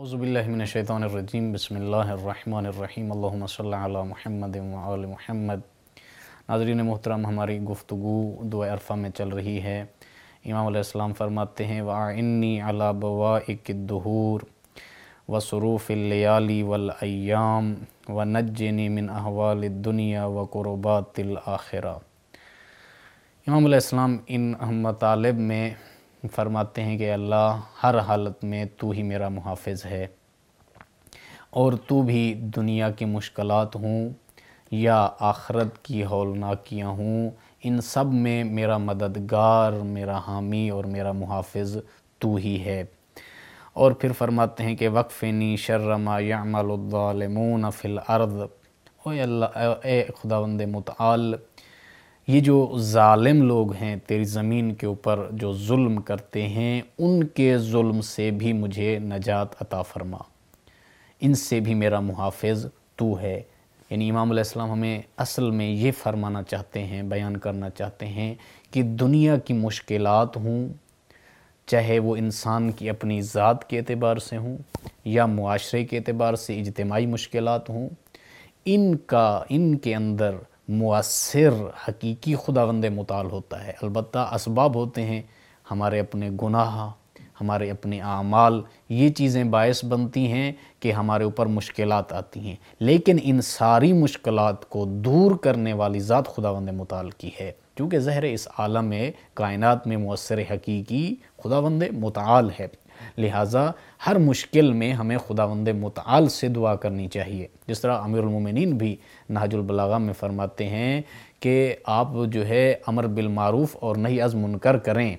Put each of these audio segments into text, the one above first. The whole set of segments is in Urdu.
اعوذ باللہ من الشیطان الرجیم، بسم اللہ الرحمن الرحیم، اللہم صلی علی محمد وآل محمد۔ ناظرین محترم، ہماری گفتگو دعا عرفہ میں چل رہی ہے۔ امام علیہ السلام فرماتے ہیں وَأَعِنِّي عَلَى بَوَائِقِ الدُّهُورِ وَصُرُوفِ اللَّيَالِ وَالْأَيَّامِ وَنَجِّنِي مِنْ أَحْوَالِ الدُّنْيَا وَكُرُبَاتِ الْآخِرَةِ۔ امام علیہ السلام ان مطالب میں فرماتے ہیں کہ اللہ، ہر حالت میں تو ہی میرا محافظ ہے، اور تو بھی دنیا کی مشکلات ہوں یا آخرت کی ہولناکیاں ہوں، ان سب میں میرا مددگار، میرا حامی اور میرا محافظ تو ہی ہے۔ اور پھر فرماتے ہیں کہ وَقْفِنِي شَرَّ مَا يَعْمَلُ الظَّالِمُونَ فِي الْأَرْضِ۔ اے خداوند متعال، یہ جو ظالم لوگ ہیں تیری زمین کے اوپر جو ظلم کرتے ہیں، ان کے ظلم سے بھی مجھے نجات عطا فرما، ان سے بھی میرا محافظ تو ہے۔ یعنی امام علیہ السلام ہمیں اصل میں یہ فرمانا چاہتے ہیں، بیان کرنا چاہتے ہیں کہ دنیا کی مشکلات ہوں، چاہے وہ انسان کی اپنی ذات کے اعتبار سے ہوں یا معاشرے کے اعتبار سے اجتماعی مشکلات ہوں، ان کے اندر مؤثر حقیقی خداوند متعال ہوتا ہے۔ البتہ اسباب ہوتے ہیں، ہمارے اپنے گناہ، ہمارے اپنے اعمال، یہ چیزیں باعث بنتی ہیں کہ ہمارے اوپر مشکلات آتی ہیں، لیکن ان ساری مشکلات کو دور کرنے والی ذات خداوند متعال کی ہے، کیونکہ ظاہر اس عالم کائنات میں مؤثر حقیقی خداوند متعال ہے۔ لہٰذا ہر مشکل میں ہمیں خداوند متعال سے دعا کرنی چاہیے۔ جس طرح امیر المومنین بھی نہج البلاغہ میں فرماتے ہیں کہ آپ جو ہے امر بالمعروف اور نہی از منکر کریں،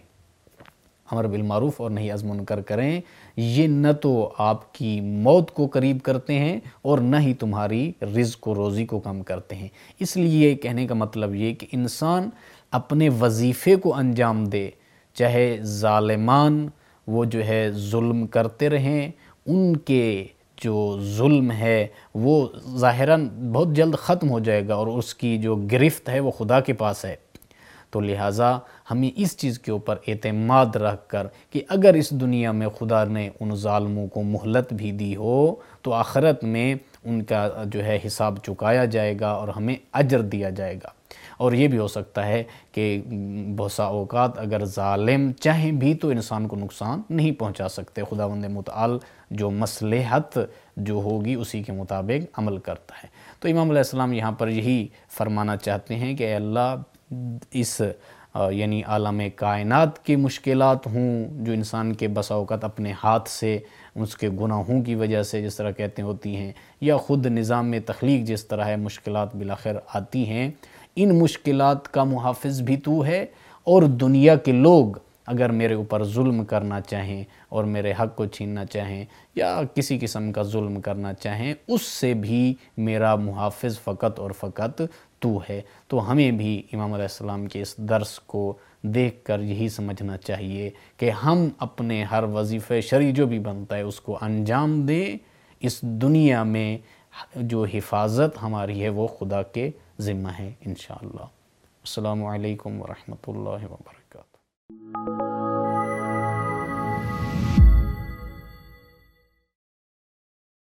امر بالمعروف اور نہی از منکر کریں، یہ نہ تو آپ کی موت کو قریب کرتے ہیں اور نہ ہی تمہاری رزق و روزی کو کم کرتے ہیں۔ اس لیے کہنے کا مطلب یہ کہ انسان اپنے وظیفے کو انجام دے، چاہے ظالمان وہ جو ہے ظلم کرتے رہیں، ان کے جو ظلم ہے وہ ظاہراً بہت جلد ختم ہو جائے گا اور اس کی جو گرفت ہے وہ خدا کے پاس ہے۔ تو لہٰذا ہمیں اس چیز کے اوپر اعتماد رکھ کر کہ اگر اس دنیا میں خدا نے ان ظالموں کو مہلت بھی دی ہو تو آخرت میں ان کا جو ہے حساب چکایا جائے گا اور ہمیں اجر دیا جائے گا۔ اور یہ بھی ہو سکتا ہے کہ بہت سا اوقات اگر ظالم چاہیں بھی تو انسان کو نقصان نہیں پہنچا سکتے، خداوند متعال جو مصلحت جو ہوگی اسی کے مطابق عمل کرتا ہے۔ تو امام علیہ السلام یہاں پر یہی فرمانا چاہتے ہیں کہ اے اللہ، اس یعنی عالم کائنات کی مشکلات ہوں جو انسان کے بسا اوقات اپنے ہاتھ سے اس کے گناہوں کی وجہ سے جس طرح کہتے ہوتی ہیں، یا خود نظام میں تخلیق جس طرح ہے مشکلات بالآخر آتی ہیں، ان مشکلات کا محافظ بھی تو ہے، اور دنیا کے لوگ اگر میرے اوپر ظلم کرنا چاہیں اور میرے حق کو چھیننا چاہیں یا کسی قسم کا ظلم کرنا چاہیں، اس سے بھی میرا محافظ فقط اور فقط تو ہے۔ تو ہمیں بھی امام علیہ السلام کے اس درس کو دیکھ کر یہی سمجھنا چاہیے کہ ہم اپنے ہر وظیفہ شرعی جو بھی بنتا ہے اس کو انجام دیں۔ اس دنیا میں جو حفاظت ہماری ہے وہ خدا کے ذمہ ہے انشاءاللہ۔ السلام علیکم ورحمۃ اللہ وبرکاتہ۔